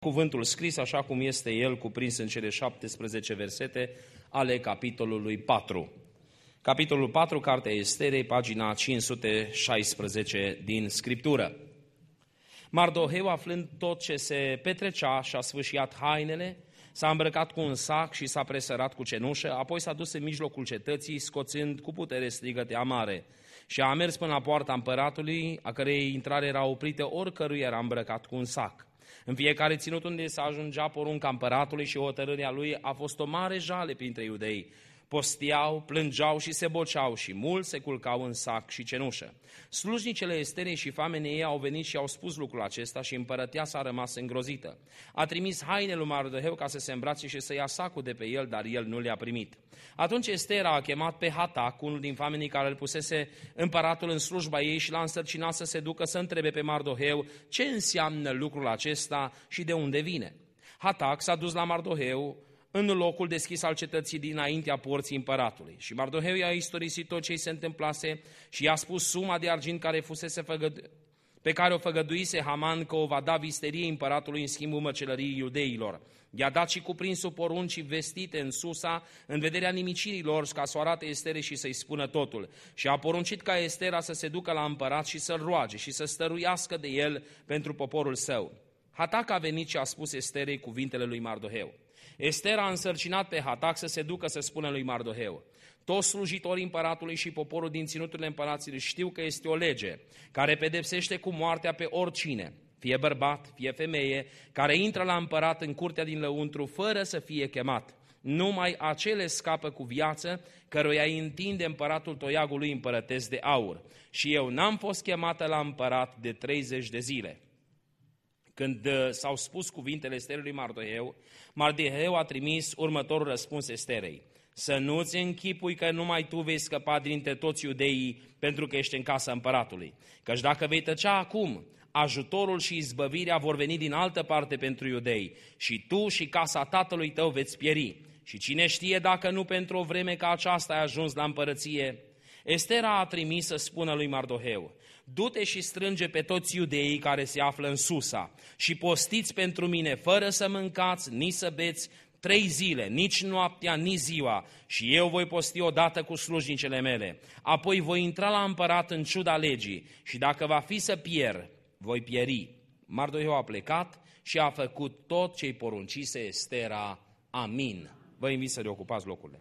Cuvântul scris așa cum este el cuprins în cele 17 versete ale capitolului 4. Capitolul 4, Cartea Esterei, pagina 516 din Scriptură. Mardoheu, aflând tot ce se petrecea, și-a sfâșiat hainele, s-a îmbrăcat cu un sac și s-a presărat cu cenușă, apoi s-a dus în mijlocul cetății, scoțând cu putere strigăte amare, și a mers până la poarta împăratului, a cărei intrare era oprită oricărui era îmbrăcat cu un sac. În fiecare ținut unde se ajungea porunca împăratului și hotărârea lui a fost o mare jale printre iudei. Postiau, plângeau și se boceau și mulți se culcau în sac și cenușă. Slujnicele Esterei și famenii ei au venit și au spus lucrul acesta și împărăteasa a rămas îngrozită. A trimis haine lui Mardoheu ca să se îmbrace și să ia sacul de pe el, dar el nu le-a primit. Atunci Estera a chemat pe Hatac, unul din famenii care îl pusese împăratul în slujba ei, și l-a însărcinat să se ducă să întrebe pe Mardoheu ce înseamnă lucrul acesta și de unde vine. Hatac s-a dus la Mardoheu în locul deschis al cetății dinaintea porții împăratului. Și Mardoheu i-a istorisit tot ce i se întâmplase și i-a spus suma de argint pe care o făgăduise Haman că o va da visteriei împăratului în schimbul măcelăriei iudeilor. I-a dat și cuprinsul poruncii vestite în Susa, în vederea nimicirilor, ca să o arate Esterei și să-i spună totul. Și a poruncit ca Estera să se ducă la împărat și să-l roage și să stăruiască de el pentru poporul său. Hatac a venit și a spus Esterei cuvintele lui Mardoheu. Estera a însărcinat pe Hatac să se ducă să spună lui Mardoheu: toți slujitorii împăratului și poporul din ținuturile împăraților știu că este o lege care pedepsește cu moartea pe oricine, fie bărbat, fie femeie, care intră la împărat în curtea din lăuntru fără să fie chemat. Numai acele scapă cu viață, căruia îi întinde împăratul toiagul lui împărătesc de aur. Și eu n-am fost chemată la împărat de 30 de zile. Când s-au spus cuvintele Esterei lui Mardoheu, Mardoheu a trimis următorul răspuns Esterei: să nu-ți închipui că numai tu vei scăpa dintre toți iudeii pentru că ești în casa împăratului. Căci dacă vei tăcea acum, ajutorul și izbăvirea vor veni din altă parte pentru iudei și tu și casa tatălui tău veți pieri. Și cine știe dacă nu pentru o vreme ca aceasta ai ajuns la împărăție? Estera a trimis să spună lui Mardoheu: du-te și strânge pe toți iudeii care se află în Susa și postiți pentru mine fără să mâncați, nici să beți 3 zile, nici noaptea, nici ziua, și eu voi posti odată cu slujnicele mele. Apoi voi intra la împărat în ciuda legii și dacă va fi să pierd, voi pieri. Mardoheu a plecat și a făcut tot ce-i poruncise Estera. Amin. Vă invit să reocupați locurile.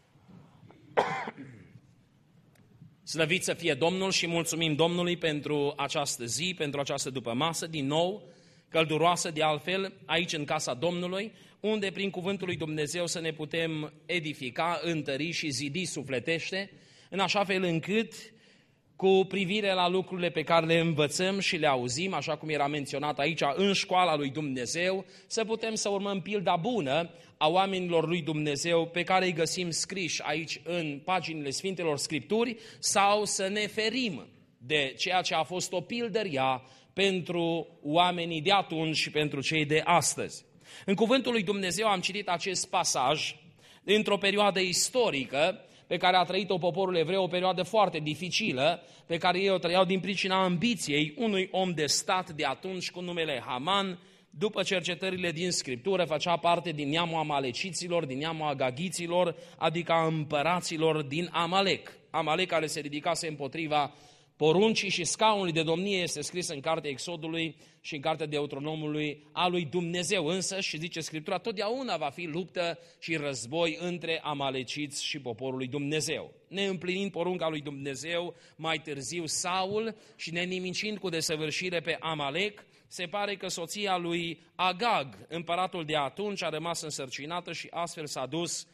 Slăvit să fie Domnul și mulțumim Domnului pentru această zi, pentru această dupămasă, din nou, călduroasă de altfel, aici în casa Domnului, unde prin cuvântul lui Dumnezeu să ne putem edifica, întări și zidi sufletește, în așa fel încât, cu privire la lucrurile pe care le învățăm și le auzim, așa cum era menționat aici, în școala lui Dumnezeu, să putem să urmăm pilda bună a oamenilor lui Dumnezeu pe care îi găsim scriși aici în paginile Sfintelor Scripturi, sau să ne ferim de ceea ce a fost o pildă rea pentru oamenii de atunci și pentru cei de astăzi. În cuvântul lui Dumnezeu am citit acest pasaj dintr-o perioadă istorică pe care a trăit-o poporul evreu, o perioadă foarte dificilă, pe care ei o trăiau din pricina ambiției unui om de stat de atunci cu numele Haman. După cercetările din Scriptură, făcea parte din neamul amaleciților, din neamul agaghiților, adică a împăraților din Amalec. Amalec, care se ridicase împotriva poruncii și scaunului de domnie, este scris în cartea Exodului și în cartea Deuteronomului a lui Dumnezeu. Însă, și zice Scriptura, totdeauna va fi luptă și război între amaleciți și poporul lui Dumnezeu. Neîmplinind porunca lui Dumnezeu, mai târziu Saul și nenimicind cu desăvârșire pe Amalec, se pare că soția lui Agag, împăratul de atunci, a rămas însărcinată și astfel s-a dus,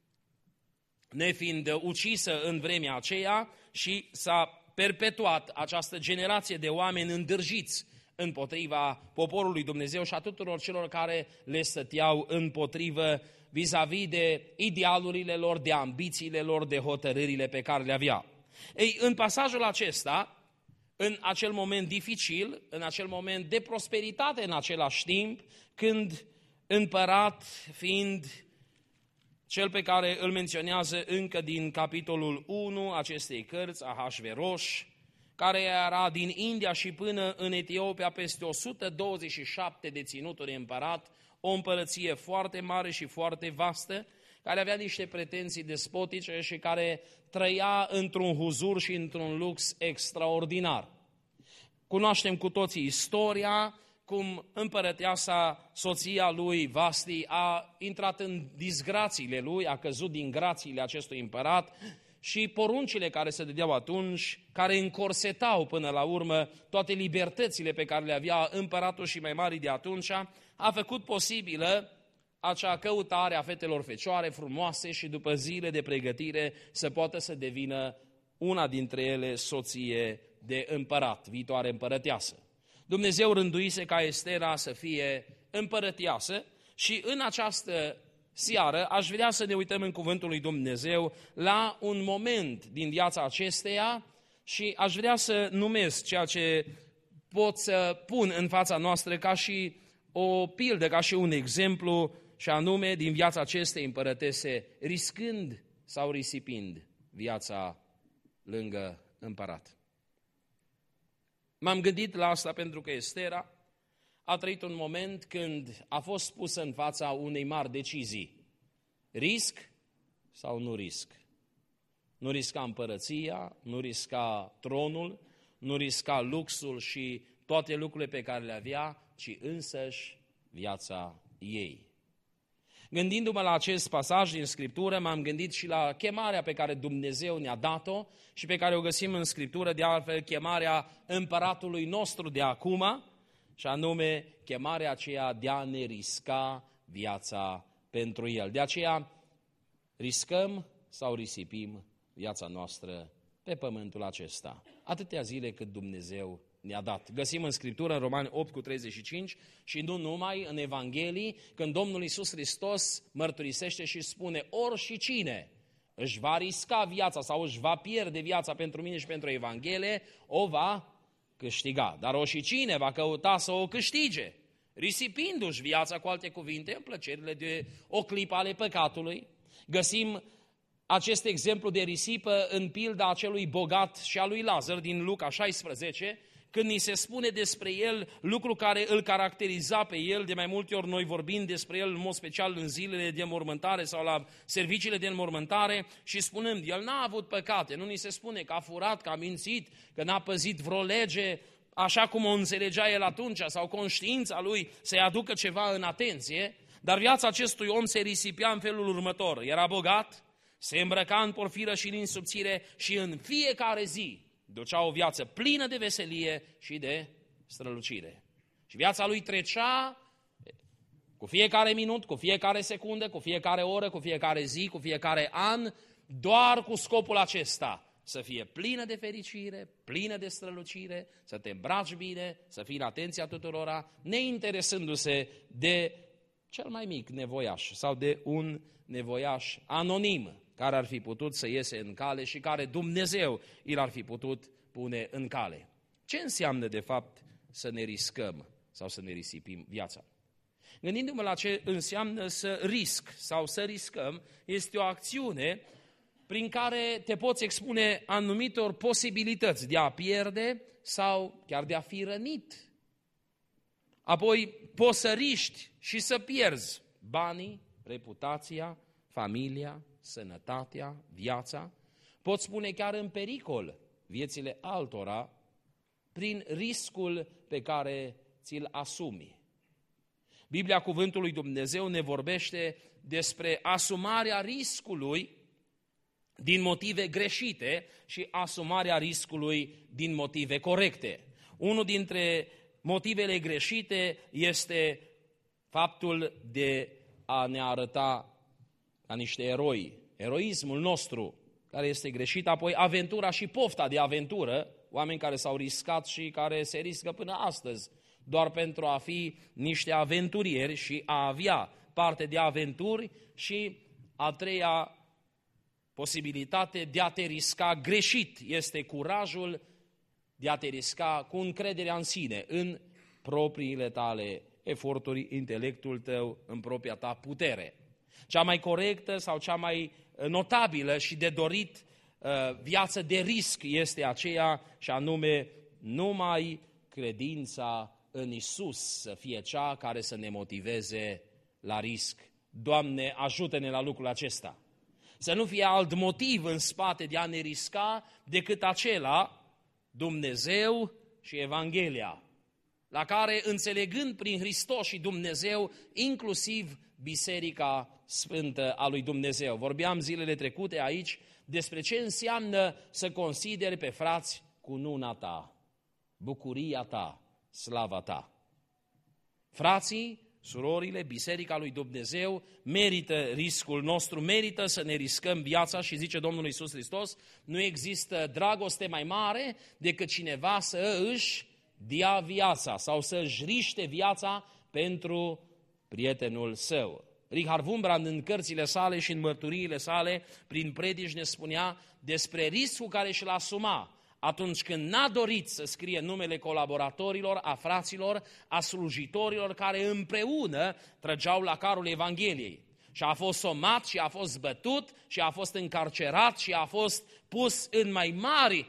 nefiind ucisă în vremea aceea, și s-a perpetuat această generație de oameni îndârjiți împotriva poporului Dumnezeu și a tuturor celor care le stăteau împotrivă vis-a-vis de idealurile lor, de ambițiile lor, de hotărârile pe care le aveau. Ei, în pasajul acesta, în acel moment dificil, în acel moment de prosperitate în același timp, când împărat fiind cel pe care îl menționează încă din capitolul 1 acestei cărți, Ahasveros, care era din India și până în Etiopia, peste 127 de ținuturi împărat, o împărăție foarte mare și foarte vastă, care avea niște pretenții despotice și care trăia într-un huzur și într-un lux extraordinar. Cunoaștem cu toții istoria, cum împărăteasa, soția lui Vasti, a intrat în disgrațiile lui, a căzut din grațiile acestui împărat și poruncile care se dădeau atunci, care încorsetau până la urmă toate libertățile pe care le avea împăratul și mai mari de atunci, a făcut posibilă acea căutare a fetelor fecioare frumoase și după zile de pregătire să poată să devină una dintre ele soție de împărat, viitoare împărăteasă. Dumnezeu rânduise ca Estera să fie împărăteasă și în această seară aș vrea să ne uităm în cuvântul lui Dumnezeu la un moment din viața acesteia și aș vrea să numesc ceea ce pot să pun în fața noastră ca și o pildă, ca și un exemplu, și anume din viața acestei împărătese, riscând sau risipind viața lângă împărat. M-am gândit la asta pentru că Estera a trăit un moment când a fost pusă în fața unei mari decizii. Risc sau nu risc? Nu risca împărăția, nu risca tronul, nu risca luxul și toate lucrurile pe care le avea, ci însăși viața ei. Gândindu-mă la acest pasaj din Scriptură, m-am gândit și la chemarea pe care Dumnezeu ne-a dat-o și pe care o găsim în Scriptură, de altfel chemarea împăratului nostru de acum, și anume chemarea aceea de a ne risca viața pentru El. De aceea riscăm sau risipim viața noastră pe pământul acesta, atâtea zile cât Dumnezeu ne-a dat. Găsim în Scriptură, în Romani 8:35 și nu numai, în Evanghelii, când Domnul Iisus Hristos mărturisește și spune: oricine își va risca viața sau își va pierde viața pentru mine și pentru Evanghelie, o va câștiga. Dar oricine va căuta să o câștige, risipindu-și viața, cu alte cuvinte, în plăcerile de o clipă ale păcatului. Găsim acest exemplu de risipă în pilda acelui bogat și a lui Lazar din Luca 16, când ni se spune despre el lucru care îl caracteriza pe el. De mai multe ori noi vorbim despre el, în mod special în zilele de înmormântare sau la serviciile de înmormântare, și spunând, el n-a avut păcate, nu ni se spune că a furat, că a mințit, că n-a păzit vreo lege, așa cum o înțelegea el atunci, sau conștiința lui să-i aducă ceva în atenție, dar viața acestui om se risipea în felul următor. Era bogat, se îmbrăca în porfiră și în insubțire și în fiecare zi ducea o viață plină de veselie și de strălucire. Și viața lui trecea cu fiecare minut, cu fiecare secundă, cu fiecare oră, cu fiecare zi, cu fiecare an, doar cu scopul acesta, să fie plină de fericire, plină de strălucire, să te îmbraci bine, să fii în atenția tuturora, neinteresându-se de cel mai mic nevoiaș sau de un nevoiaș anonim care ar fi putut să iese în cale și care Dumnezeu îl ar fi putut pune în cale. Ce înseamnă de fapt să ne riscăm sau să ne risipim viața? Gândindu-mă la ce înseamnă să risc sau să riscăm, este o acțiune prin care te poți expune anumitor posibilități de a pierde sau chiar de a fi rănit. Apoi poți să riști și să pierzi banii, reputația, familia, sănătatea, viața. Poți spune chiar în pericol viețile altora prin riscul pe care ți-l asumi. Biblia, cuvântul lui Dumnezeu, ne vorbește despre asumarea riscului din motive greșite și asumarea riscului din motive corecte. Unul dintre motivele greșite este faptul de a ne arăta ca niște eroi, eroismul nostru, care este greșit, apoi aventura și pofta de aventură, oameni care s-au riscat și care se riscă până astăzi, doar pentru a fi niște aventurieri și a avea parte de aventuri, și a treia posibilitate de a te risca greșit este curajul de a te risca cu încrederea în sine, în propriile tale eforturi, intelectul tău, în propria ta putere. Cea mai corectă sau cea mai notabilă și de dorit viață de risc este aceea și anume numai credința în Isus să fie cea care să ne motiveze la risc. Doamne, ajută-ne la lucrul acesta. Să nu fie alt motiv în spate de a ne risca decât acela, Dumnezeu și Evanghelia, la care, înțelegând prin Hristos și Dumnezeu, inclusiv Biserica Sfântă a lui Dumnezeu. Vorbeam zilele trecute aici despre ce înseamnă să consideri pe frați cununa ta, bucuria ta, slava ta. Frații, surorile, Biserica lui Dumnezeu merită riscul nostru, merită să ne riscăm viața și zice Domnul Iisus Hristos, nu există dragoste mai mare decât cineva să își dea viața sau să își riște viața pentru prietenul său. Richard Wurmbrand în cărțile sale și în mărturiile sale, prin predici ne spunea despre riscul care și-l asuma atunci când n-a dorit să scrie numele colaboratorilor, a fraților, a slujitorilor care împreună trăgeau la carul Evangheliei. Și a fost somat și a fost bătut și a fost încarcerat și a fost pus în mai mari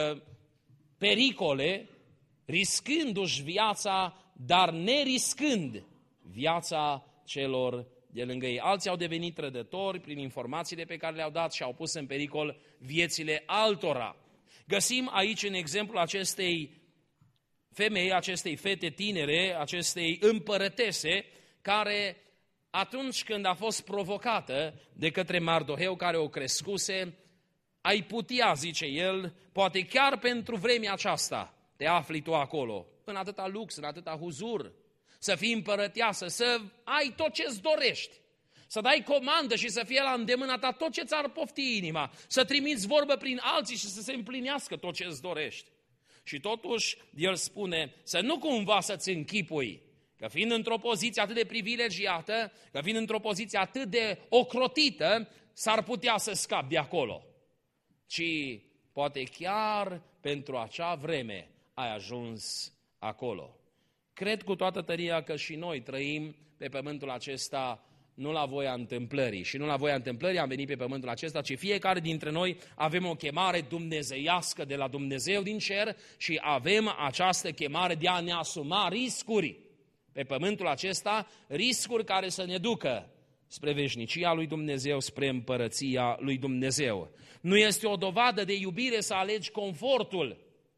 pericole, riscându-și viața, dar neriscând viața celor de lângă ei. Alții au devenit trădători prin informațiile pe care le-au dat și au pus în pericol viețile altora. Găsim aici în exemplu acestei femei, acestei fete tinere, acestei împărătese, care atunci când a fost provocată de către Mardoheu care o crescuse, ai putea, zice el, poate chiar pentru vremea aceasta te afli tu acolo, în atâta lux, în atâta huzur, să fii împărăteasă, să ai tot ce-ți dorești, să dai comandă și să fie la îndemâna ta tot ce ți-ar pofti inima, să trimiți vorbă prin alții și să se împlinească tot ce îți dorești. Și totuși, el spune să nu cumva să-ți închipui că fiind într-o poziție atât de privilegiată, că fiind într-o poziție atât de ocrotită, s-ar putea să scapi de acolo. Ci poate chiar pentru acea vreme ai ajuns acolo. Cred cu toată tăria că și noi trăim pe pământul acesta nu la voia întâmplării. Și nu la voia întâmplării am venit pe pământul acesta, ci fiecare dintre noi avem o chemare dumnezeiască de la Dumnezeu din cer și avem această chemare de a ne asuma riscuri pe pământul acesta, riscuri care să ne ducă spre veșnicia lui Dumnezeu, spre împărăția lui Dumnezeu. Nu este o dovadă de iubire să alegi confortul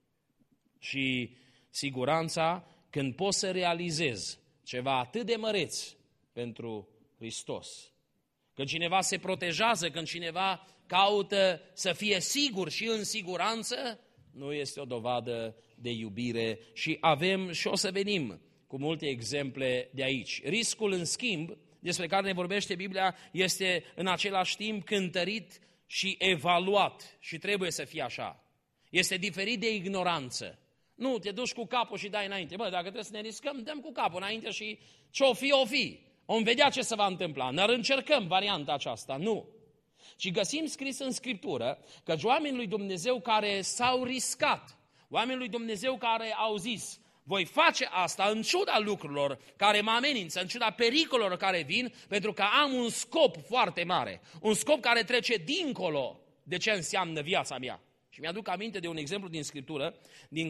și siguranța când poți să realizezi ceva atât de măreț pentru Hristos. Când cineva se protejează, când cineva caută să fie sigur și în siguranță, nu este o dovadă de iubire și avem și o să venim cu multe exemple de aici. Riscul, în schimb, despre care ne vorbește Biblia, este în același timp cântărit și evaluat și trebuie să fie așa. Este diferit de ignoranță. Nu, te duci cu capul și dai înainte. Bă, dacă trebuie să ne riscăm, dăm cu capul înainte și ce-o fi, o fi. Om vedea ce se va întâmpla. Ne încercăm varianta aceasta. Nu. Și găsim scris în Scriptură că oamenii lui Dumnezeu care s-au riscat, oamenii lui Dumnezeu care au zis, voi face asta în ciuda lucrurilor care mă amenință, în ciuda pericolelor care vin, pentru că am un scop foarte mare, un scop care trece dincolo de ce înseamnă viața mea. Și mi-aduc aminte de un exemplu din Scriptură, din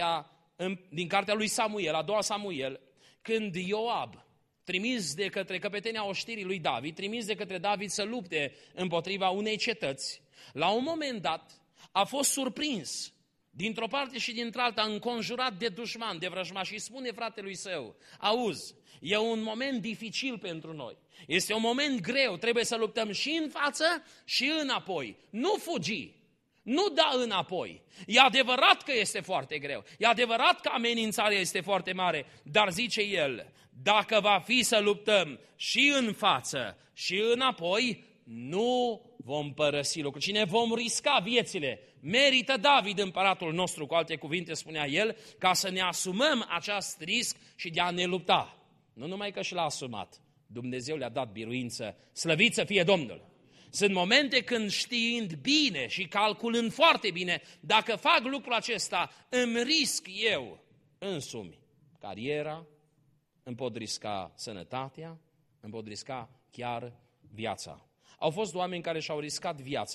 cartea lui Samuel, a doua Samuel, când Ioab, trimis de către căpetenia oștirii lui David, trimis de către David să lupte împotriva unei cetăți, la un moment dat a fost surprins, dintr-o parte și dintr-alta, înconjurat de dușman, de vrăjmași și spune fratelui său, auzi, e un moment dificil pentru noi, este un moment greu, trebuie să luptăm și în față și înapoi, nu fugi. Nu da înapoi. E adevărat că este foarte greu. E adevărat că amenințarea este foarte mare. Dar zice el, dacă va fi să luptăm și în față și înapoi, nu vom părăsi lucrul, ci ne vom risca viețile. Merită David, împăratul nostru, cu alte cuvinte spunea el, ca să ne asumăm acest risc și de a ne lupta. Nu numai că și l-a asumat, Dumnezeu le-a dat biruință. Slăvit să fie Domnul! Sunt momente când știind bine și calculând foarte bine, dacă fac lucrul acesta, îmi risc eu însumi cariera, îmi pot risca sănătatea, îmi pot risca chiar viața. Au fost oameni care și-au riscat viața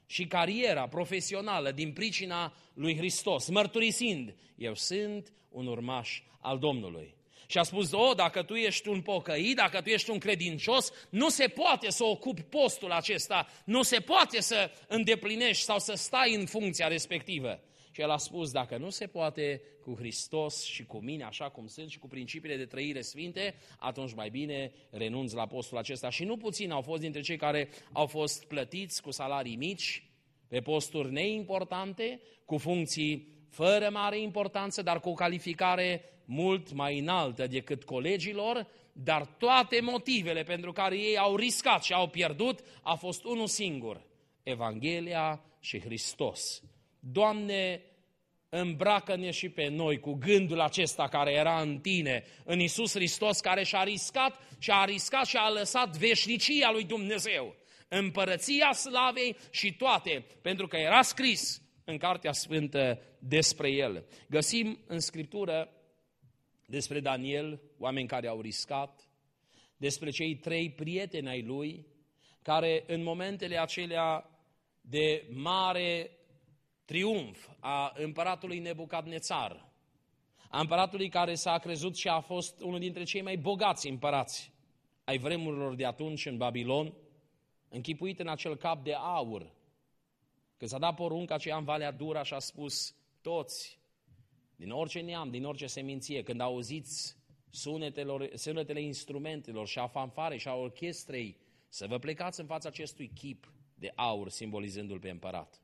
și cariera profesională din pricina lui Hristos, mărturisind, eu sunt un urmaș al Domnului. Și a spus, dacă tu ești un pocăit, dacă tu ești un credincios, nu se poate să ocupi postul acesta, nu se poate să îndeplinești sau să stai în funcția respectivă. Și el a spus, dacă nu se poate cu Hristos și cu mine, așa cum sunt, și cu principiile de trăire sfinte, atunci mai bine renunț la postul acesta. Și nu puțin au fost dintre cei care au fost plătiți cu salarii mici, pe posturi neimportante, cu funcții fără mare importanță, dar cu o calificare mult mai înaltă decât colegilor, dar toate motivele pentru care ei au riscat și au pierdut a fost unul singur, Evanghelia și Hristos. Doamne, îmbracă-ne și pe noi cu gândul acesta care era în tine, în Iisus Hristos, care și-a riscat și a lăsat veșnicia lui Dumnezeu, împărăția slavei și toate, pentru că era scris în Cartea Sfântă despre el. Găsim în Scriptură despre Daniel, oameni care au riscat, despre cei 3 prieteni ai lui, care în momentele acelea de mare triumf a împăratului Nebucadnețar, a împăratului care s-a crezut și a fost unul dintre cei mai bogați împărați ai vremurilor de atunci în Babilon, închipuit în acel cap de aur, că s-a dat porunca aceea în Valea Dura și a spus, toți, din orice neam, din orice seminție, când auziți sunetele instrumentelor și a fanfarei și a orchestrei, să vă plecați în fața acestui chip de aur, simbolizându-l pe împărat.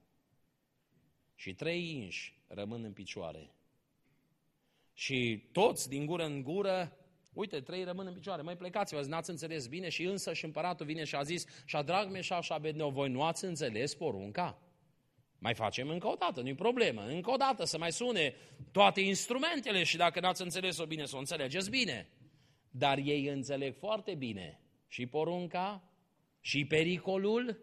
Și 3 inși rămân în picioare. Și toți, din gură în gură, uite, 3 rămân în picioare, mai plecați-vă, n-ați înțeles bine? Și însă și împăratul vine și a zis, Șadrac, Meșac și Abednego, voi nu ați înțeles porunca? Mai facem încă o dată, nu-i problemă, încă o dată să mai sune toate instrumentele și dacă n-ați înțeles-o bine, să o înțelegeți bine. Dar ei înțeleg foarte bine și porunca și pericolul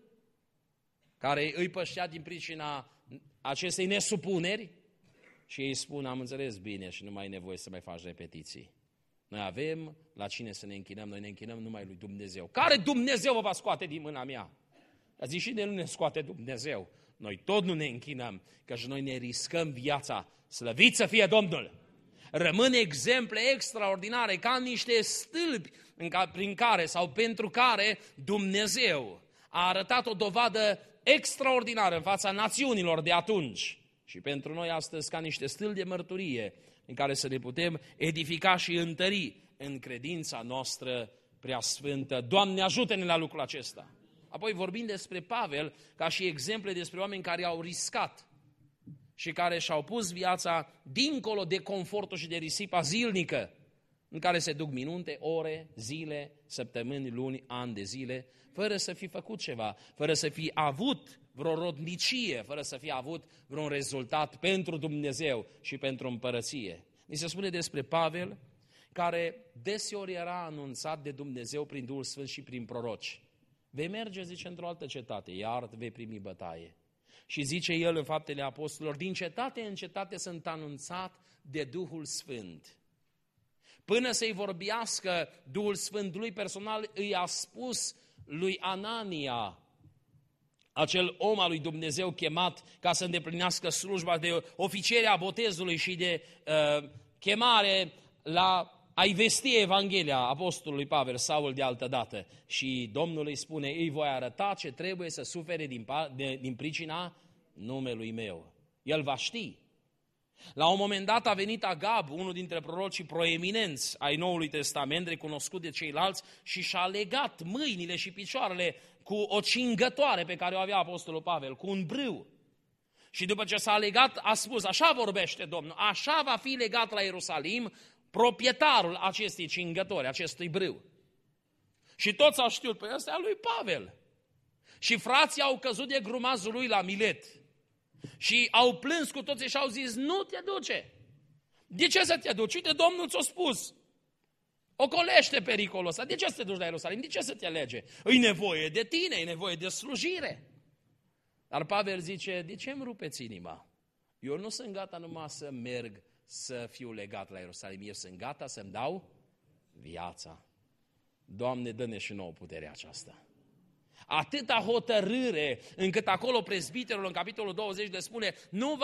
care îi păștea din pricina acestei nesupuneri și ei spun, am înțeles bine și nu mai e nevoie să mai faci repetiții. Noi avem la cine să ne închinăm, noi ne închinăm numai lui Dumnezeu. Care Dumnezeu vă va scoate din mâna mea? A zis și de nu ne scoate Dumnezeu. Noi tot nu ne închinăm, căci noi ne riscăm viața. Slăvit să fie Domnul! Rămân exemple extraordinare, ca niște stâlpi prin care sau pentru care Dumnezeu a arătat o dovadă extraordinară în fața națiunilor de atunci. Și pentru noi astăzi ca niște stâlpi de mărturie în care să ne putem edifica și întări în credința noastră preasfântă. Doamne, ajută-ne la lucrul acesta! Apoi vorbim despre Pavel ca și exemple despre oameni care au riscat și care și-au pus viața dincolo de confortul și de risipa zilnică, în care se duc minute, ore, zile, săptămâni, luni, ani de zile, fără să fi făcut ceva, fără să fi avut vreo rodnicie, fără să fi avut vreun rezultat pentru Dumnezeu și pentru împărăție. Ni se spune despre Pavel, care deseori era anunțat de Dumnezeu prin Duhul Sfânt și prin proroci. Vei merge, zice, într-o altă cetate, iar vei primi bătaie. Și zice el în Faptele Apostolilor, din cetate în cetate sunt anunțat de Duhul Sfânt. Până să-i vorbească Duhul Sfânt lui personal, îi a spus lui Anania, acel om al lui Dumnezeu chemat ca să îndeplinească slujba de oficiere a botezului și de chemare la a-i vesti Evanghelia apostolului Pavel, Saul de altă dată. Și Domnul îi spune, îi voi arăta ce trebuie să sufere din pricina numelui meu. El va ști. La un moment dat a venit Agab, unul dintre prorocii proeminenți ai Noului Testament, recunoscut de ceilalți, și și-a legat mâinile și picioarele cu o cingătoare pe care o avea apostolul Pavel, cu un brâu. Și după ce s-a legat, a spus, așa vorbește Domnul, așa va fi legat la Ierusalim proprietarul acestei cingători, acestui brâu. Și toți au știut, pe ăsta lui Pavel. Și frații au căzut de grumazul lui la Milet. Și au plâns cu toții și au zis, nu te duce. De ce să te duci? Uite, Domnul ți-a spus. Ocolește pericolul ăsta. De ce să te duci la Ierusalim? De ce să te alege? E nevoie de tine, e nevoie de slujire. Dar Pavel zice, de ce îmi rupeți inima? Eu nu sunt gata numai să merg să fiu legat la Ierusalim. Eu sunt gata să-mi dau viața. Doamne, dă-ne și nouă puterea aceasta. Atâta hotărâre, încât acolo prezbiterul în capitolul 20 le spune: nu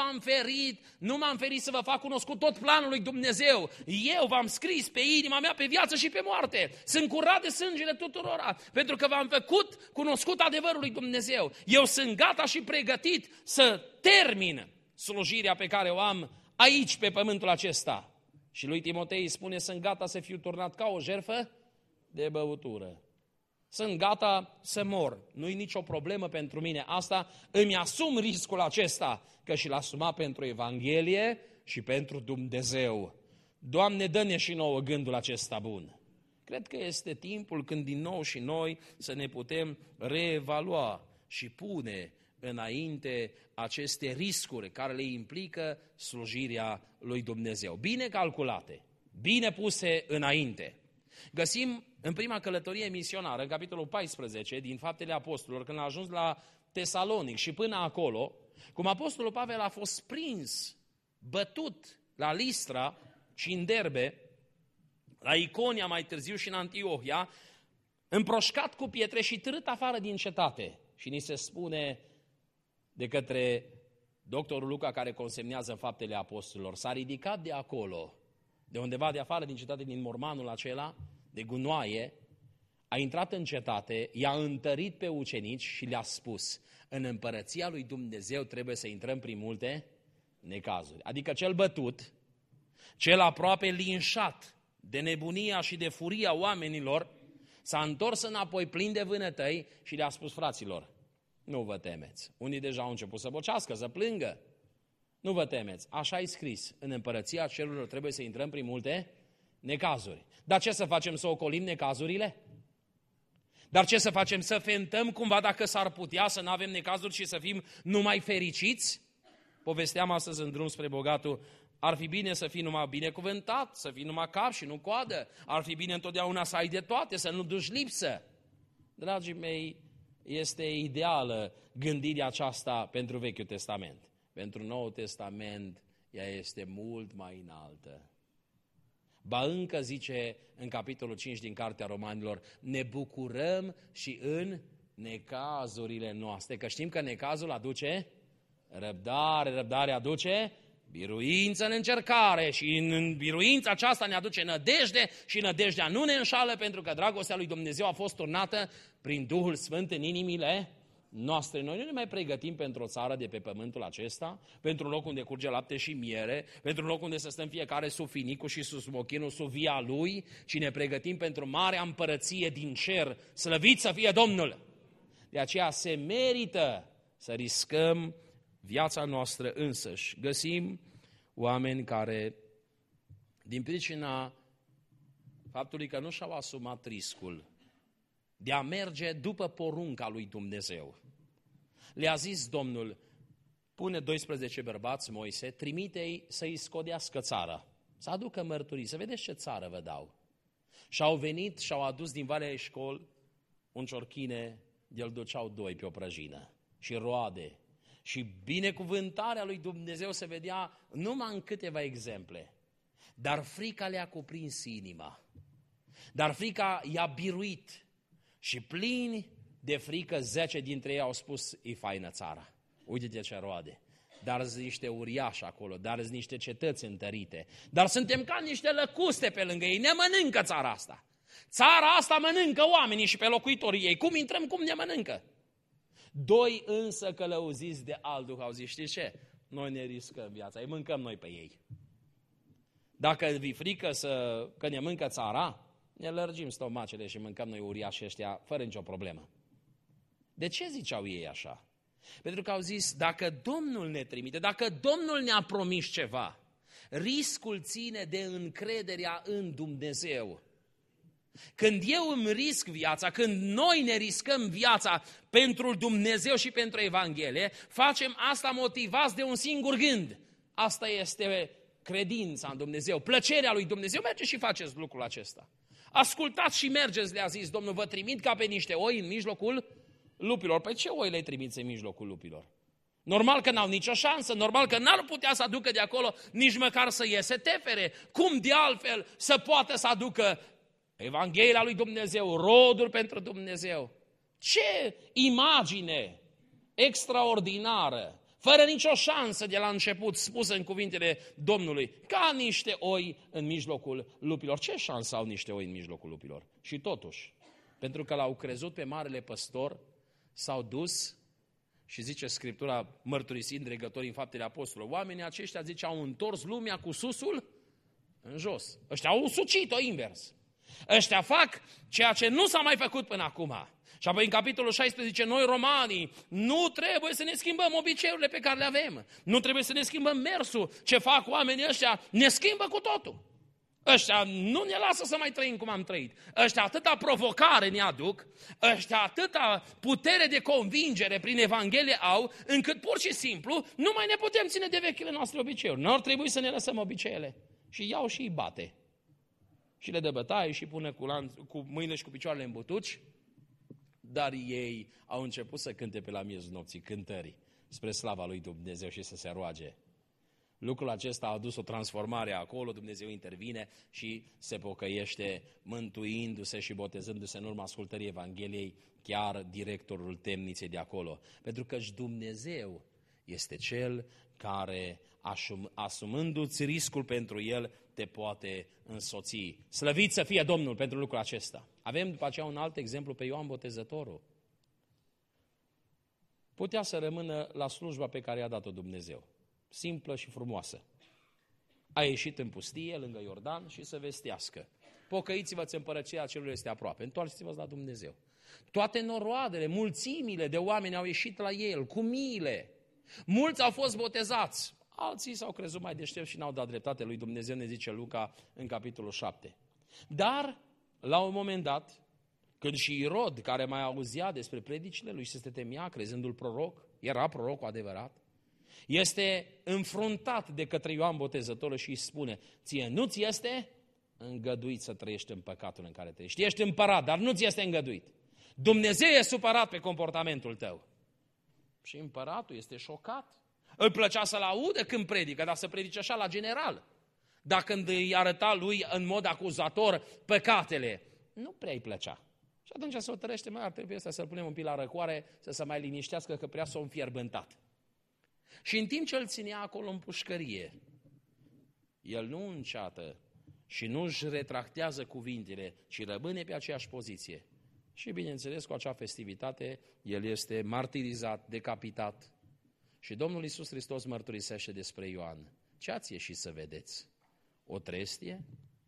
m-am ferit să vă fac cunoscut tot planul lui Dumnezeu. Eu v-am scris pe inima mea, pe viață și pe moarte. Sunt curat de sângele tuturora, pentru că v-am făcut cunoscut adevărul lui Dumnezeu. Eu sunt gata și pregătit să termin slujirea pe care o am aici, pe pământul acesta. Și lui Timotei spune: sunt gata să fiu turnat ca o jertfă de băutură. Sunt gata să mor. Nu-i nicio problemă pentru mine asta. Îmi asum riscul acesta, că și-l asuma pentru Evanghelie și pentru Dumnezeu. Doamne, dă-ne și nouă gândul acesta bun. Cred că este timpul când din nou și noi să ne putem reevalua și pune înainte aceste riscuri care le implică slujirea lui Dumnezeu. Bine calculate, bine puse înainte. Găsim în prima călătorie misionară, în capitolul 14 din Faptele Apostolilor, când a ajuns la Tesalonic și până acolo, cum apostolul Pavel a fost prins, bătut la Listra și în Derbe, la Iconia mai târziu și în Antiohia, împroșcat cu pietre și târât afară din cetate. Și ni se spune de către doctorul Luca, care consemnează Faptele Apostolilor, s-a ridicat de acolo, de undeva de afară din cetate, din mormanul acela, de gunoaie, a intrat în cetate, i-a întărit pe ucenici și le-a spus: în împărăția lui Dumnezeu trebuie să intrăm prin multe necazuri. Adică cel bătut, cel aproape linșat de nebunia și de furia oamenilor, s-a întors înapoi plin de vânătăi și le-a spus: fraților, nu vă temeți. Unii deja au început să bocească, să plângă. Nu vă temeți, așa e scris, în împărăția cerurilor trebuie să intrăm prin multe necazuri. Dar ce să facem, să ocolim necazurile? Dar ce să facem, să fentăm cumva dacă s-ar putea să nu avem necazuri și să fim numai fericiți? Povesteam astăzi în drum spre bogatul: ar fi bine să fii numai binecuvântat, să fii numai cap și nu coadă. Ar fi bine întotdeauna să ai de toate, să nu duci lipsă. Dragii mei, este ideală gândirea aceasta pentru Vechiul Testament. Pentru Noul Testament ea este mult mai înaltă. Ba încă zice în capitolul 5 din Cartea Romanilor: ne bucurăm și în necazurile noastre. Că știm că necazul aduce răbdare, răbdarea aduce biruință în încercare și în biruința aceasta ne aduce nădejde și nădejdea nu ne înșală, pentru că dragostea lui Dumnezeu a fost turnată prin Duhul Sfânt în inimile noastre. Noi nu ne mai pregătim pentru o țară de pe pământul acesta, pentru un loc unde curge lapte și miere, pentru un loc unde să stăm fiecare sub finicul și sub smochinul, sub via lui, ci ne pregătim pentru marea împărăție din cer. Slăvit să fie Domnul! De aceea se merită să riscăm viața noastră însăși. Găsim oameni care, din pricina faptului că nu și-au asumat riscul de a merge după porunca lui Dumnezeu, le-a zis Domnul: pune 12 bărbați, Moise, trimite-i să-i scodească țara, să aducă mărturii, să vedeți ce țară vă dau. Și au venit și au adus din Valea Eșcol un ciorchine, de-l duceau 2 pe o prăjină, și roade. Și binecuvântarea lui Dumnezeu se vedea numai în câteva exemple. Dar frica le-a cuprins inima. Dar frica i-a biruit. Și plini de frică, 10 dintre ei au spus: e faină țara, uite-te ce roade. Dar sunt niște uriași acolo, dar sunt niște cetăți întărite. Dar suntem ca niște lăcuste pe lângă ei, ne mănâncă țara asta. Țara asta mănâncă oamenii și pe locuitorii ei. Cum intrăm, cum ne mănâncă? 2 însă, călăuziți de alt duh, au zis: știți ce? Noi ne riscăm viața, îi mâncăm noi pe ei. Dacă vi frică că ne mâncă țara, ne lărgim stomacele și mâncăm noi uriașii ăștia fără nicio problemă. De ce ziceau ei așa? Pentru că au zis: dacă Domnul ne trimite, dacă Domnul ne-a promis ceva, riscul ține de încrederea în Dumnezeu. Când eu îmi risc viața, când noi ne riscăm viața pentru Dumnezeu și pentru Evanghelie, facem asta motivați de un singur gând. Asta este credința în Dumnezeu, plăcerea lui Dumnezeu. Mergeți și faceți lucrul acesta. Ascultați și mergeți, le-a zis Domnul: vă trimit ca pe niște oi în mijlocul lupilor. Păi ce oi le trimiți în mijlocul lupilor? Normal că n-au nicio șansă, normal că n-ar putea să aducă de acolo nici măcar să iese tefere. Cum de altfel să poată să aducă Evanghelia lui Dumnezeu, rodul pentru Dumnezeu? Ce imagine extraordinară, fără nicio șansă de la început, spusă în cuvintele Domnului, ca niște oi în mijlocul lupilor. Ce șansă au niște oi în mijlocul lupilor? Și totuși, pentru că l-au crezut pe Marele Păstor, s-au dus și zice Scriptura, mărturisind dregătorii în Faptele Apostolilor, oamenii aceștia, zice, au întors lumea cu susul în jos. Ăștia au sucit-o invers. Ăștia fac ceea ce nu s-a mai făcut până acum. Și apoi în capitolul 16 zice, noi romanii nu trebuie să ne schimbăm obiceiurile pe care le avem. Nu trebuie să ne schimbăm mersul. Ce fac oamenii ăștia ne schimbă cu totul. Ăștia nu ne lasă să mai trăim cum am trăit. Ăștia atâta provocare ne aduc, ăștia atâta putere de convingere prin Evanghelie au, încât pur și simplu nu mai ne putem ține de vechile noastre obiceiuri. Nu ar trebui să ne lăsăm obiceiele. Și iau și îi bate. Și le dă bătaie și pune cu mâinile și cu picioarele în butuci. Dar ei au început să cânte pe la miezul nopții cântări spre slava lui Dumnezeu și să se roage. Lucrul acesta a adus o transformare acolo, Dumnezeu intervine și se pocăiește, mântuindu-se și botezându-se în urma ascultării Evangheliei, chiar directorul temniței de acolo. Pentru că și Dumnezeu este Cel care, asumându-ți riscul pentru El, te poate însoți. Slăvit să fie Domnul pentru lucrul acesta. Avem după aceea un alt exemplu pe Ioan Botezătorul. Putea să rămână la slujba pe care i-a dat-o Dumnezeu. Simplă și frumoasă. A ieșit în pustie, lângă Iordan, și să vestească. Pocăiți-vă-ți, împărăția cerurilor este aproape. Întoarceți-vă la Dumnezeu. Toate noroadele, mulțimile de oameni au ieșit la el, cu miile. Mulți au fost botezați. Alții s-au crezut mai deștepți și n-au dat dreptate lui Dumnezeu, ne zice Luca în capitolul 7. Dar, la un moment dat, când și Irod, care mai auzea despre predicile lui și se temea, crezându-l proroc, era prorocul adevărat, este înfruntat de către Ioan Botezătorul și îi spune, ție nu ți este îngăduit să trăiești în păcatul în care trăiești. Ești împărat, dar nu ți este îngăduit. Dumnezeu e supărat pe comportamentul tău. Și împăratul este șocat. Îl plăcea să-l audă când predică, dar să predice așa la general. Dar când îi arăta lui în mod acuzator păcatele, nu prea îi plăcea. Și atunci se hotărăște, mai ar trebui să-l punem un pic la răcoare, să se mai liniștească că prea s-a înfierbântat. Și în timp ce îl ținea acolo în pușcărie, el nu înceată și nu își retractează cuvintele, ci rămâne pe aceeași poziție. Și bineînțeles, cu acea festivitate, el este martirizat, decapitat. Și Domnul Iisus Hristos mărturisește despre Ioan. Ce ați ieșit să vedeți? O trestie?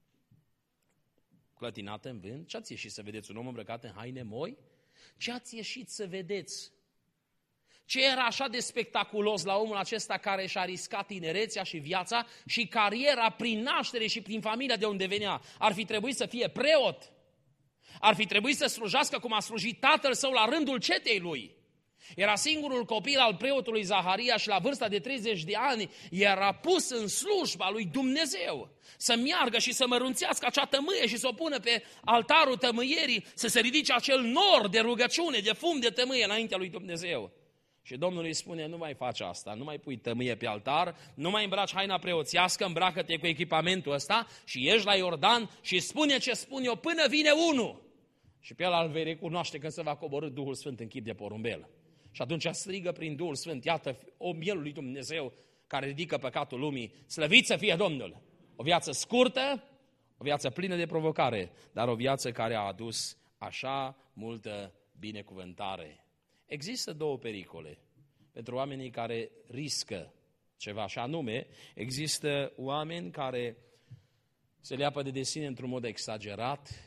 Clătinată în vânt? Ce ați ieșit să vedeți? Un om îmbrăcat în haine moi? Ce ați ieșit să vedeți? Ce era așa de spectaculos la omul acesta care și-a riscat tinerețea și viața și cariera prin naștere și prin familia de unde venea? Ar fi trebuit să fie preot. Ar fi trebuit să slujească cum a slujit tatăl său la rândul cetei lui. Era singurul copil al preotului Zaharia și la vârsta de 30 de ani era pus în slujba lui Dumnezeu. Să meargă și să mărunțească acea tămâie și să o pună pe altarul tămâierii, să se ridice acel nor de rugăciune, de fum de tămâie înaintea lui Dumnezeu. Și Domnul îi spune, nu mai faci asta, nu mai pui tămâie pe altar, nu mai îmbraci haina preoțească, îmbracă-te cu echipamentul ăsta și ieși la Iordan și spune ce spun eu până vine unul. Și pe ăla îl vei recunoaște când se va coborî Duhul Sfânt în chip de porumbel. Și atunci strigă prin Duhul Sfânt, iată, mielul lui Dumnezeu care ridică păcatul lumii, slăvit să fie Domnul. O viață scurtă, o viață plină de provocare, dar o viață care a adus așa multă binecuvântare. Există două pericole pentru oamenii care riscă ceva, și anume, există oameni care se leapă de sine într-un mod exagerat,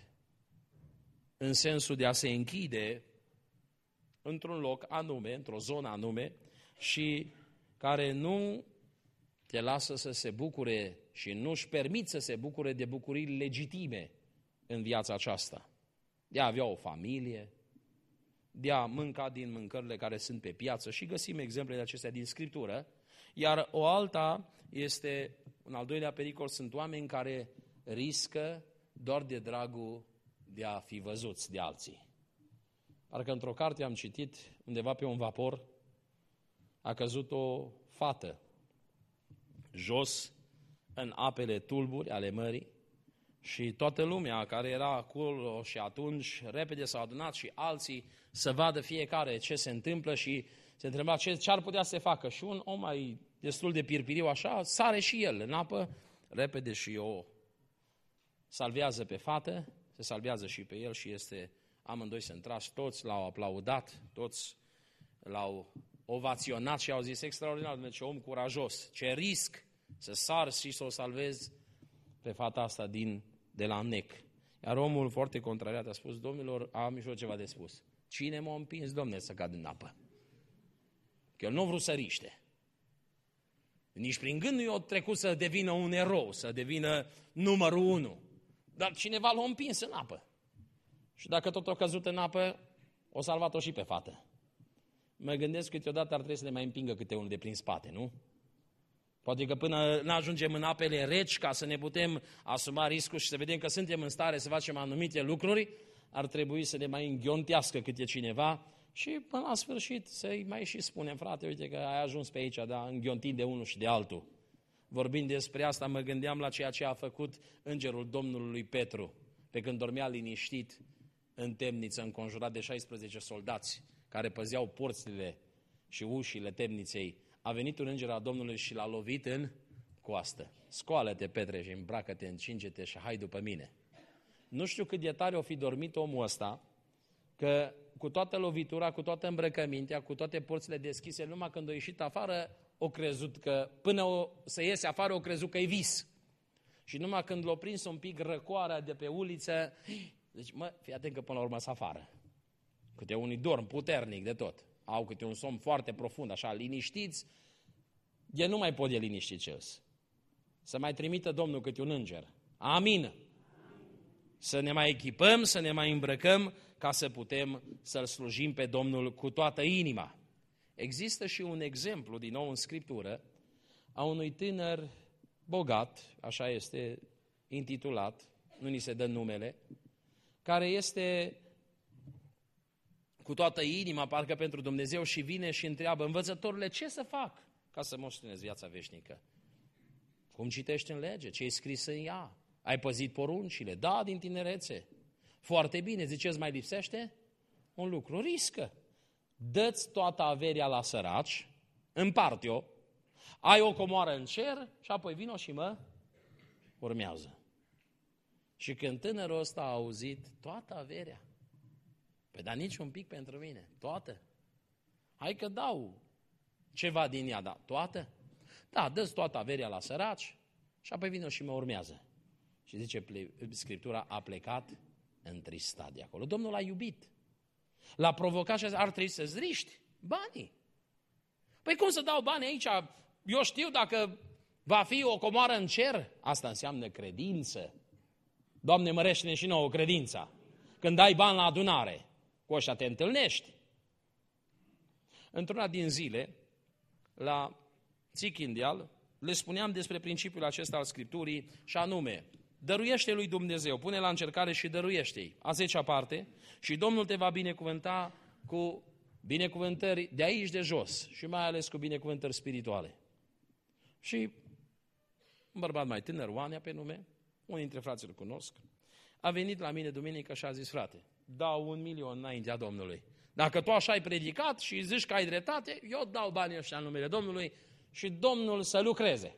în sensul de a se închide într-un loc anume, într-o zonă anume, și care nu te lasă să se bucure și nu își permit să se bucure de bucurii legitime în viața aceasta. De a avea o familie, de a mânca din mâncările care sunt pe piață și găsim exemplele acestea din Scriptură, iar o alta este, un al doilea pericol, sunt oameni care riscă doar de dragul de a fi văzuți de alții. Parcă într-o carte am citit, undeva pe un vapor, a căzut o fată jos în apele tulburi ale mării, Și toată lumea care era acolo și atunci, repede s-au adunat și alții să vadă fiecare ce se întâmplă și se întreba ce ar putea să se facă. Și un om mai destul de pirpiriu așa, sare și el în apă, repede și o salvează pe fată, se salvează și pe el și amândoi se întrași, toți l-au aplaudat, toți l-au ovaționat și au zis extraordinar, ce om curajos, ce risc să sar și să o salvezi pe fata asta de la nec. Iar omul foarte contrariat a spus, domnilor, am și eu ceva de spus. Cine m-a împins, domne, să cad în apă? Că eu nu vreau să riște. Nici prin gând nu i-a trecut să devină un erou, să devină numărul 1. Dar cineva l-a împins în apă. Și dacă tot a căzut în apă, o salvat-o și pe fată. Mă gândesc câteodată ar trebui să ne mai împingă câte unul de prin spate, nu? Poate că până nu ajungem în apele reci, ca să ne putem asuma riscul și să vedem că suntem în stare să facem anumite lucruri, ar trebui să ne mai înghiontească câte cineva și până la sfârșit să-i mai și spunem, frate, uite că ai ajuns pe aici, da, înghiontit de unul și de altul. Vorbind despre asta, mă gândeam la ceea ce a făcut îngerul Domnului lui Petru, pe când dormea liniștit în temniță, înconjurat de 16 soldați care păzeau porțile și ușile temniței. A venit un înger al Domnului și l-a lovit în coastă. Scoală-te, Petre, și îmbracă-te, încinge-te și hai după mine. Nu știu cât de tare o fi dormit omul ăsta, că cu toată lovitura, cu toată îmbrăcămintea, cu toate porțile deschise, numai când a ieșit afară, o crezut că, până să iese afară, o crezut că e vis. Și numai când l-a prins un pic răcoarea de pe uliță, deci, fii atent că până la urmă s afară. Câte unii dorm puternic de tot. Au câte un somn foarte profund, așa, liniștiți, el nu mai pot de liniștit ce-s. Să mai trimită Domnul câte un înger. Amin. Să ne mai echipăm, să ne mai îmbrăcăm, ca să putem să-L slujim pe Domnul cu toată inima. Există și un exemplu, din nou în Scriptură, a unui tânăr bogat, așa este intitulat, nu ni se dă numele, care este cu toată inima, parcă pentru Dumnezeu, și vine și întreabă, învățătorule, ce să fac ca să moștenesc viața veșnică? Cum citești în lege? Ce e scris în ea? Ai păzit poruncile? Da, din tinerețe. Foarte bine, ziceți, mai lipsește? Un lucru, riscă. Dă-ți toată averia la săraci, împarte-o, ai o comoară în cer și apoi vino și mă urmează. Și când tânărul ăsta a auzit toată averia, păi dar nici un pic pentru mine, toată. Hai că dau ceva din ea, da, toată? Da, dă-ți toată averia la săraci și apoi vino și mă urmează. Și zice Scriptura, a plecat întristat de acolo. Domnul l-a iubit. L-a provocat și a zis, ar trebui să-ți riști banii. Păi cum să dau bani aici? Eu știu dacă va fi o comoară în cer. Asta înseamnă credință. Doamne, mărește-ne și nouă credința. Când dai bani la adunare, cu ăștia te întâlnești. Într-una din zile, la Țichindeal, le spuneam despre principiul acesta al Scripturii și anume, dăruiește lui Dumnezeu, pune la încercare și dăruiește-i a 10-a parte și Domnul te va binecuvânta cu binecuvântări de aici de jos și mai ales cu binecuvântări spirituale. Și un bărbat mai tânăr, Oanea pe nume, unul dintre frații îl cunosc, a venit la mine duminică și a zis, frate, dau 1.000.000 înaintea Domnului. Dacă tu așa ai predicat și zici că ai dreptate, eu dau banii ăștia în numele Domnului și Domnul să lucreze.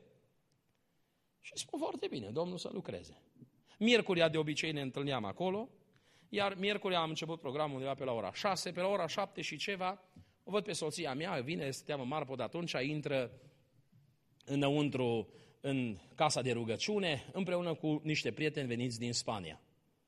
Și spun foarte bine, Domnul să lucreze. Miercurea de obicei ne întâlneam acolo, iar miercurea am început programul undeva pe la ora 6, pe la ora 7 și ceva, o văd pe soția mea, vine, stăteam în Marpod atunci, intră înăuntru în casa de rugăciune, împreună cu niște prieteni veniți din Spania.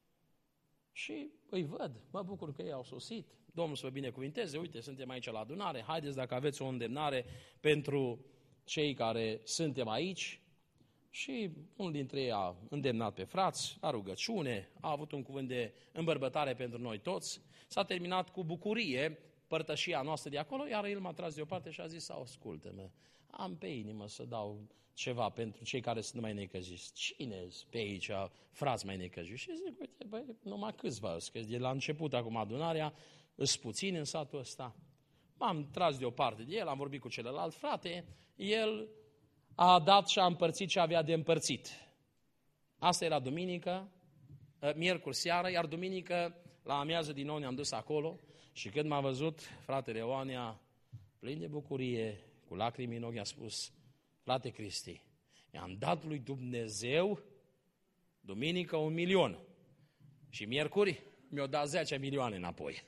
Și îi văd, mă bucur că ei au sosit, Domnul să vă binecuvinteze, uite, suntem aici la adunare, haideți dacă aveți o îndemnare pentru cei care suntem aici. Și unul dintre ei a îndemnat pe frați, la rugăciune, a avut un cuvânt de îmbărbătare pentru noi toți, s-a terminat cu bucurie părtășia noastră de acolo, iar el m-a tras deoparte și a zis, ascultă-mă, am pe inimă să dau ceva pentru cei care sunt mai necăjiți. Cine-s pe aici, frați mai necăjiți? Și zic, uite, băi, numai câțiva, că de la început acum adunarea, îs puțin în satul ăsta. M-am tras deoparte de el, am vorbit cu celălalt frate, el a dat și a împărțit ce avea de împărțit. Asta era duminică, miercuri seară, iar duminică la amiază din nou ne-am dus acolo și când m-a văzut fratele Ioania, plin de bucurie, cu lacrimi în ochi, a spus: frate Cristi, i-am dat lui Dumnezeu duminică 1.000.000 și miercuri mi-o dat 10 milioane înapoi.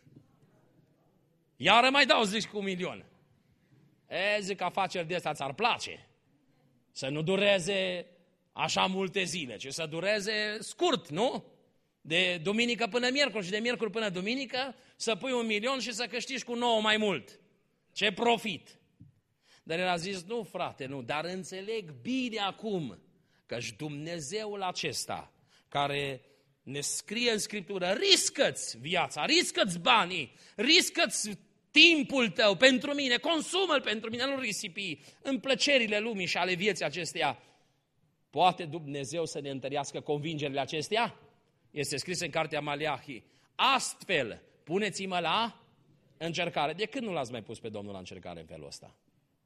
Iară mai dau, zici, cu 1.000.000. Zic, afaceri de astea ți-ar place. Să nu dureze așa multe zile, ci să dureze scurt, nu? De duminică până miercuri și de miercuri până duminică să pui 1.000.000 și să câștigi cu 9 mai mult. Ce profit! Dar el a zis: nu, frate, nu, dar înțeleg bine acum că-și Dumnezeul acesta care ne scrie în Scriptură: riscă-ți viața, riscă-ți banii, riscă-ți timpul tău pentru mine, consumă-l pentru mine, nu risipi în plăcerile lumii și ale vieții acesteia. Poate Dumnezeu să ne întărească convingerile acestea? Este scris în cartea Maleahi: astfel puneți-mă la încercare. De când nu l-ați mai pus pe Domnul la încercare în felul ăsta?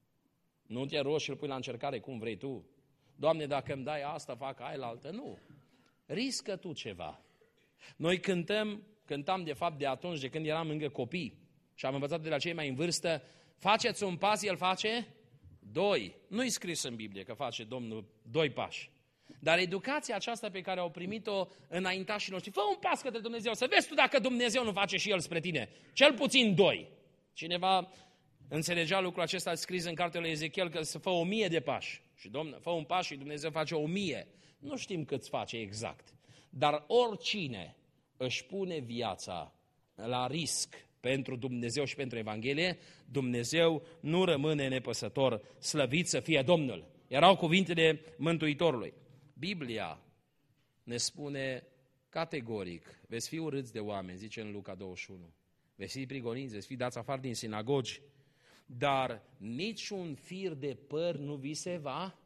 Nu te rogi și îl pui la încercare cum vrei tu. Doamne, dacă îmi dai asta, fac aia la altă. Nu. Riscă tu ceva. Noi cântam de fapt de atunci, de când eram încă copii și am învățat de la cei mai în vârstă: faceți un pas, el face 2. Nu-i scris în Biblie că face Domnul 2 pași. Dar educația aceasta pe care au primit-o înaintașii noștri: fă un pas către Dumnezeu, să vezi tu dacă Dumnezeu nu face și El spre tine. Cel puțin 2. Cineva înțelegea lucrul acesta scris în cartea lui Ezechiel, că să fă 1000 de pași. Și Domnul fă un pas și Dumnezeu face 1000. Nu știm cât face exact. Dar oricine își pune viața la risc pentru Dumnezeu și pentru Evanghelie, Dumnezeu nu rămâne nepăsător. Slăvit să fie Domnul. Erau cuvintele Mântuitorului. Biblia ne spune categoric: veți fi urâți de oameni, zice în Luca 21. Veți fi prigoniți, veți fi dați afară din sinagogi, dar niciun fir de păr nu vi se va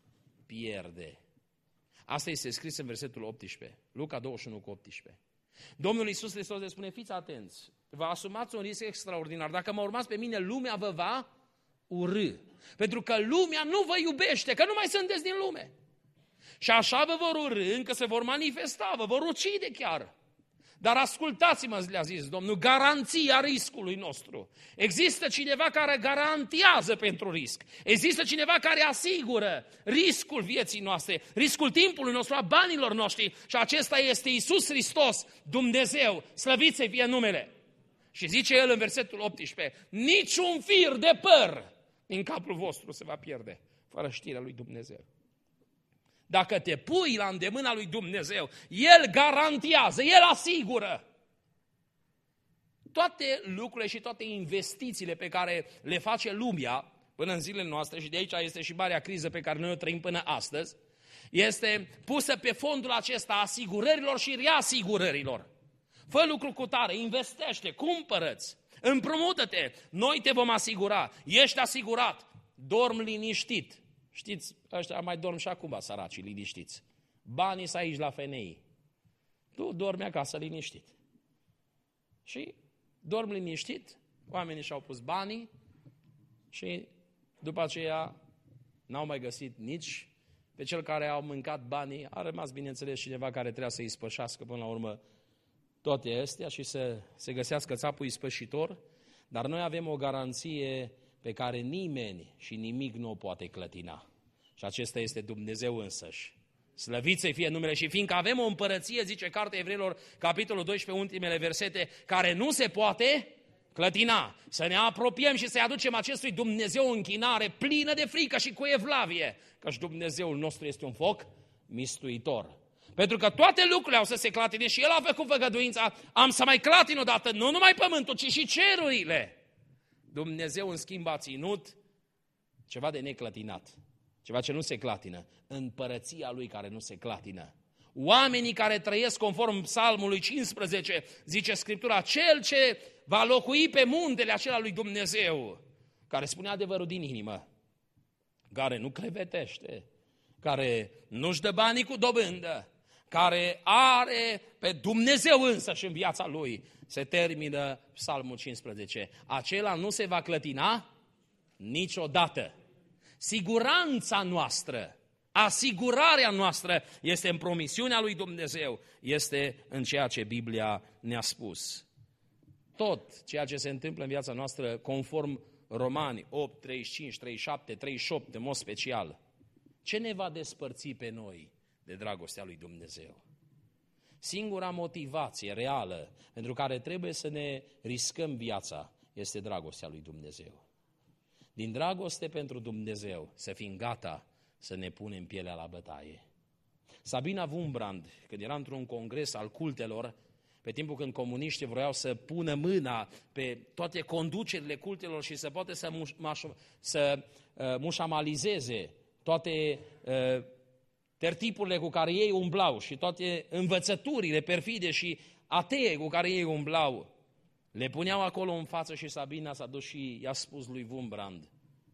pierde. Asta este scris în versetul 18, Luca 21 cu 18. Domnul Iisus Hristos le spune: fiți atenți, vă asumați un risc extraordinar. Dacă mă urmați pe mine, lumea vă va urâ. Pentru că lumea nu vă iubește, că nu mai sunteți din lume. Și așa vă vor urâ, încă se vor manifesta, vă vor ucide chiar. Dar ascultați-mă, le-a zis Domnul, garanția riscului nostru. Există cineva care garantează pentru risc. Există cineva care asigură riscul vieții noastre, riscul timpului nostru, a banilor noștri. Și acesta este Iisus Hristos, Dumnezeu, slăvit să fie numele. Și zice El în versetul 18: niciun fir de păr din capul vostru se va pierde fără știrea lui Dumnezeu. Dacă te pui la îndemâna lui Dumnezeu, El garantează, El asigură. Toate lucrurile și toate investițiile pe care le face lumea până în zilele noastre, și de aici este și marea criză pe care noi o trăim până astăzi, este pusă pe fondul acesta asigurărilor și reasigurărilor. Fă lucru cu tare, investește, cumpără-ți, împrumută-te, noi te vom asigura, ești asigurat, dorm liniștit. Știți, ăștia mai dorm și acum, săracii, liniștiți. Banii sunt aici la FNI. Tu dormi acasă liniștit. Și dorm liniștit, oamenii și-au pus banii și după aceea n-au mai găsit nici pe cel care au mâncat banii. A rămas, bineînțeles, cineva care trebuia să îi spășească până la urmă toate astea și să se găsească țapul ispășitor. Dar noi avem o garanție pe care nimeni și nimic nu o poate clătina. Și acesta este Dumnezeu însăși. Slăvit să fie numele. Și fiindcă avem o împărăție, zice Cartea Evreilor, capitolul 12, ultimele versete, care nu se poate clătina. Să ne apropiem și să-i aducem acestui Dumnezeu închinare plină de frică și cu evlavie, căci Dumnezeul nostru este un foc mistuitor. Pentru că toate lucrurile au să se clatine și El a făcut făgăduința: am să mai clatin odată nu numai pământul, ci și cerurile. Dumnezeu, în schimb, a ținut ceva de neclătinat, ceva ce nu se clatină, împărăția Lui care nu se clatină. Oamenii care trăiesc conform Psalmului 15, zice Scriptura, cel ce va locui pe muntele acela lui Dumnezeu, care spune adevărul din inimă, care nu clevetește, care nu-și dă banii cu dobândă, care are pe Dumnezeu însăși în viața lui. Se termină Psalmul 15. Acela nu se va clătina niciodată. Siguranța noastră Asigurarea noastră este în promisiunea lui Dumnezeu, este în ceea ce Biblia ne-a spus. Tot ceea ce se întâmplă în viața noastră, conform Romani 8, 35, 37, 38, în mod special, ce ne va despărți pe noi de dragostea lui Dumnezeu? Singura motivație reală pentru care trebuie să ne riscăm viața este dragostea lui Dumnezeu. Din dragoste pentru Dumnezeu, să fim gata să ne punem pielea la bătaie. Sabina Wurmbrand, când era într-un congres al cultelor, pe timpul când comuniștii vreau să pună mâna pe toate conducerile cultelor și să poată să mușamalizeze toate tertipurile cu care ei umblau și toate învățăturile perfide și atee cu care ei umblau, le puneau acolo în față și Sabina s-a dus și i-a spus lui Wurmbrand: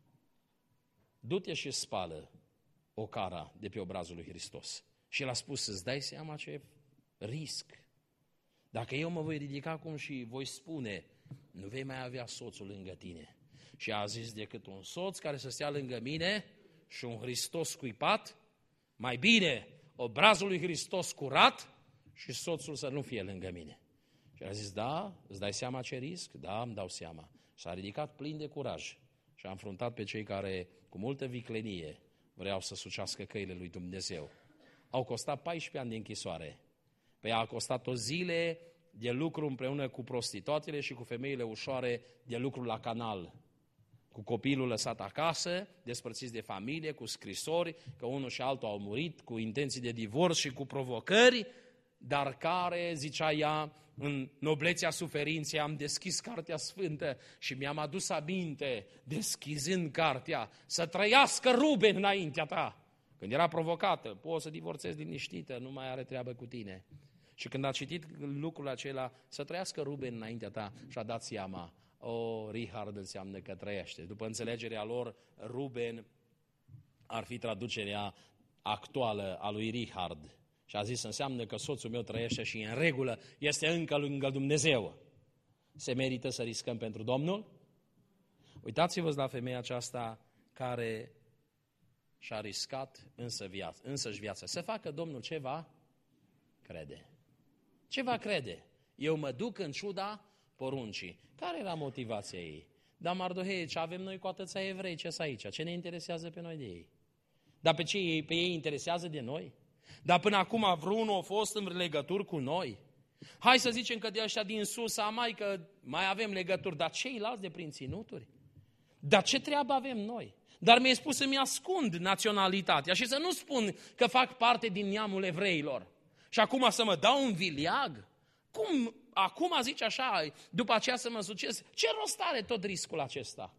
du-te și spală ocara de pe obrazul lui Hristos. Și el a spus: să-ți dai seama ce risc. Dacă eu mă voi ridica acum și voi spune, nu vei mai avea soțul lângă tine. Și a zis: decât un soț care să stea lângă mine și un Hristos scuipat, mai bine obrazul lui Hristos curat și soțul să nu fie lângă mine. Și a zis: da, îți dai seama ce risc? Da, îmi dau seama. S-a ridicat plin de curaj și a înfruntat pe cei care, cu multă viclenie, vreau să sucească căile lui Dumnezeu. Au costat 14 ani de închisoare. Pe ea a costat o zile de lucru împreună cu prostituatele și cu femeile ușoare de lucru la canal. Cu copilul lăsat acasă, despărțiți de familie, cu scrisori, că unul și altul au murit, cu intenții de divorț și cu provocări, dar care, zicea ea, în noblețea suferinței, am deschis Cartea Sfântă și mi-am adus aminte, deschizând cartea, să trăiască Ruben înaintea ta. Când era provocată, poți să divorțezi liniștită, nu mai are treabă cu tine. Și când a citit lucrul acela, să trăiască Ruben înaintea ta, și-a dat seama: Richard înseamnă că trăiește. După înțelegerea lor, Ruben ar fi traducerea actuală a lui Richard. Și a zis: înseamnă că soțul meu trăiește și în regulă, este încă lângă Dumnezeu. Se merită să riscăm pentru Domnul? Uitați-vă la femeia aceasta care și-a riscat însăși viața. Să facă Domnul ce va crede. Ce va crede? Eu mă duc în ciuda poruncii. Care era motivația ei? Dar Mardohei, ce avem noi cu atâția evrei? Ce-s aici? Ce ne interesează pe noi de ei? Dar pe ei interesează de noi? Dar până acum vreunul a fost în legături cu noi? Hai să zicem că de ăștia din sus, că mai avem legături, dar ceilalți de prin ținuturi? Dar ce treabă avem noi? Dar mi-e spus să-mi ascund naționalitatea și să nu spun că fac parte din neamul evreilor. Și acum să mă dau un viliag? Cum acum zici așa, după aceea să mă succes? Ce rost are tot riscul acesta?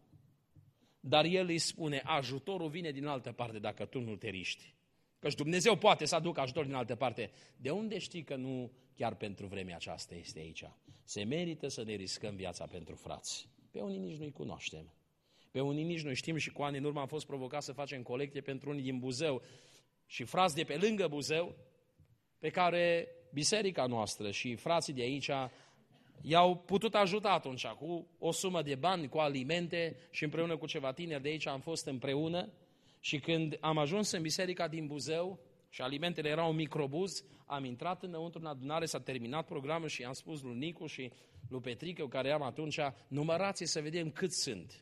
Dar el îi spune: ajutorul vine din altă parte dacă tu nu te riști. Căci Dumnezeu poate să aducă ajutor din altă parte. De unde știi că nu chiar pentru vremea aceasta este aici? Se merită să ne riscăm viața pentru frați. Pe unii nici nu-i cunoaștem. Pe unii nici nu știm și cu ani în urmă am fost provocat să facem colecte pentru unii din Buzău și frați de pe lângă Buzău, pe care biserica noastră și frații de aici i-au putut ajuta atunci cu o sumă de bani, cu alimente și împreună cu ceva tineri de aici am fost împreună și când am ajuns în biserica din Buzău și alimentele erau un microbuz, am intrat înăuntru în adunare, s-a terminat programul și i-am spus lui Nicu și lui Petrică, care eram atunci: numărați să vedem cât sunt.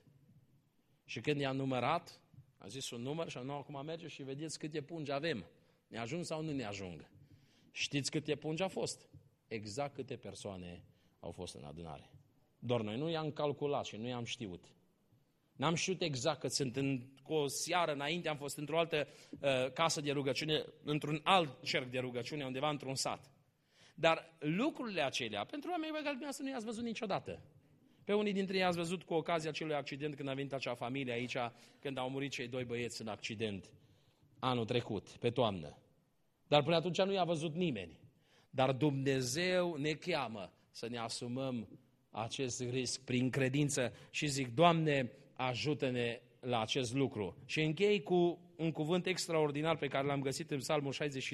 Și când i-am numărat, a zis un număr și acum merge și vedeți câte pungi avem. Ne ajung sau nu ne ajung? Știți câte pungi a fost? Exact câte persoane au fost în adunare. Doar noi nu i-am calculat și nu i-am știut. N-am știut exact cât sunt. Cu o seară înainte am fost într-o altă casă de rugăciune, într-un alt cerc de rugăciune, undeva într-un sat. Dar lucrurile acelea, pentru oamenii pe care dumneavoastră nu i-ați văzut niciodată. Pe unii dintre ei ați văzut cu ocazia acelui accident când a venit acea familie aici, când au murit cei 2 băieți în accident anul trecut, pe toamnă. Dar până atunci nu i-a văzut nimeni. Dar Dumnezeu ne cheamă să ne asumăm acest risc prin credință și zic: Doamne, ajută-ne la acest lucru. Și închei cu un cuvânt extraordinar pe care l-am găsit în Psalmul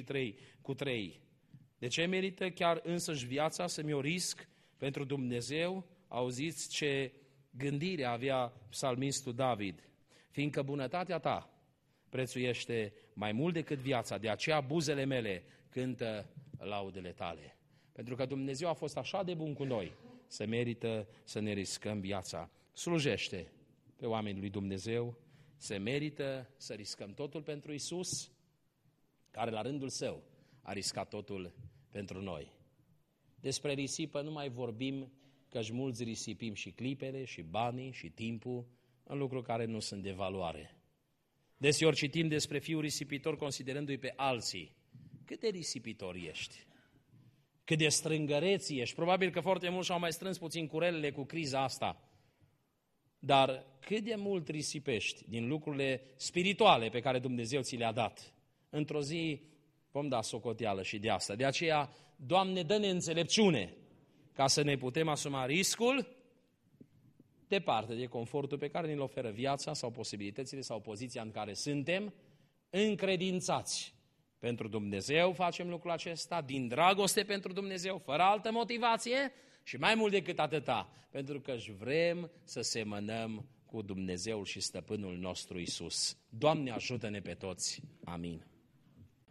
63:3. De ce merită chiar însăși viața să mi-o risc pentru Dumnezeu? Auziți ce gândire avea psalmistul David. Fiindcă bunătatea ta prețuiește mai mult decât viața, de aceea buzele mele cântă laudele tale. Pentru că Dumnezeu a fost așa de bun cu noi, se merită să ne riscăm viața. Slujește pe oamenii lui Dumnezeu, se merită să riscăm totul pentru Iisus, care la rândul său a riscat totul pentru noi. Despre risipă nu mai vorbim, căci mulți risipim și clipele, și banii, și timpul, în lucruri care nu sunt de valoare. Deseori citim despre fiul risipitor considerându-i pe alții. Cât de risipitor ești? Cât de strângăreț ești? Probabil că foarte mulți și-au mai strâns puțin curelele cu criza asta. Dar cât de mult risipești din lucrurile spirituale pe care Dumnezeu ți le-a dat? Într-o zi vom da socoteală și de asta. De aceea, Doamne, dă-ne înțelepciune ca să ne putem asuma riscul departe de confortul pe care ne-l oferă viața sau posibilitățile sau poziția în care suntem, încredințați. Pentru Dumnezeu facem lucrul acesta, din dragoste pentru Dumnezeu, fără altă motivație și mai mult decât atâta, pentru că își vrem să semănăm cu Dumnezeul și Stăpânul nostru Iisus. Doamne, ajută-ne pe toți! Amin.